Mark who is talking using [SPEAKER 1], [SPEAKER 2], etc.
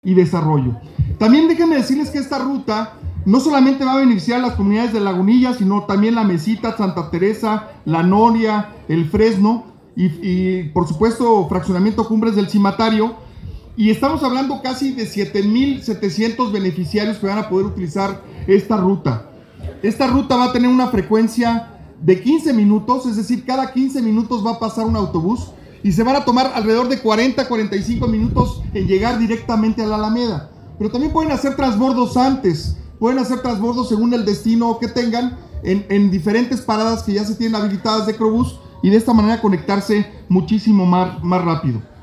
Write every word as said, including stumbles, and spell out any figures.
[SPEAKER 1] y desarrollo. También déjenme decirles que esta ruta no solamente va a beneficiar a las comunidades de Lagunilla, sino también La Mesita, Santa Teresa, La Noria, El Fresno y, y por supuesto Fraccionamiento Cumbres del Cimatario. Y estamos hablando casi de siete mil setecientos beneficiarios que van a poder utilizar esta ruta. Esta ruta va a tener una frecuencia de quince minutos, es decir, cada quince minutos va a pasar un autobús y se van a tomar alrededor de cuarenta a cuarenta y cinco minutos en llegar directamente a la Alameda. Pero también pueden hacer transbordos antes, pueden hacer transbordos según el destino que tengan en, en diferentes paradas que ya se tienen habilitadas de Crobús y de esta manera conectarse muchísimo más, más rápido.